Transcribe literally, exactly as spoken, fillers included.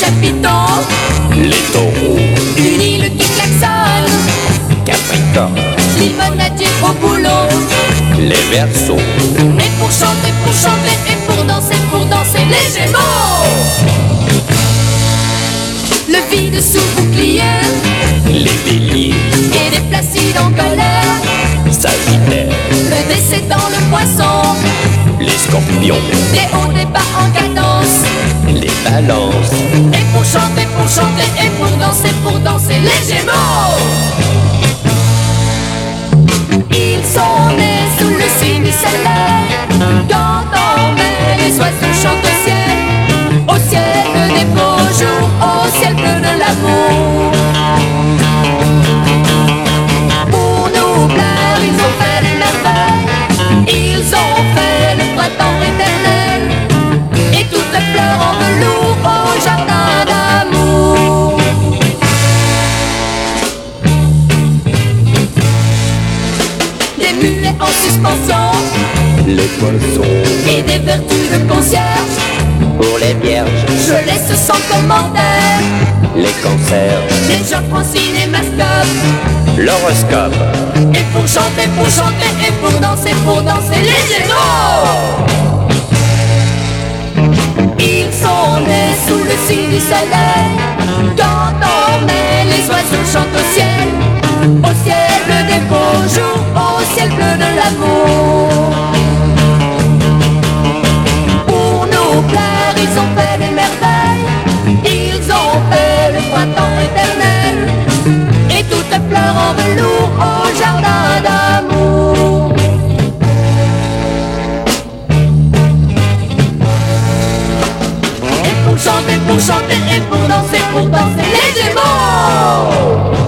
chapiteaux, les taureaux, une île qui klaxonne, Capricorne, limonadier au boulot. les Verseaux, Et pour chanter, pour chanter, et pour danser, pour danser, les Gémeaux. Le vide sous bouclier, les Béliers, et des placides en colère. Sagittaire, Le décès dans le poisson, les Scorpions, des hauts, des bas en cadence. les Balances, Et pour chanter, pour chanter, et pour danser, pour danser, les Gémeaux. Ils sont nés sous le signe du soleil. Quand on met les oiseaux chantent au ciel, au ciel des beaux jours, au ciel bleu de l'amour. Pour nous plaire, ils ont fait les merveilles. Ils ont fait le printemps éternel et toutes les fleurs en velours au jardin d'amour. Des mulets en suspension les Poissons, et des vertus de concierge. pour les Vierges, Je laisse sans commentaire les Cancers, les gens Francine et Mascotte. l'horoscope, Et pour chanter, pour chanter, et pour danser, pour danser, les Gémeaux. Ils sont nés sous le signe du soleil. Quand on met les oiseaux chantent au ciel, au ciel bleu des beaux jours, au ciel bleu de l'amour. Pour nous plaire, ils ont fait des merveilles. Ils ont fait le printemps éternel et toutes les fleurs en velours au jardin d'amour. Et pour chanter, pour chanter, et pour danser, pour danser, les Gémeaux.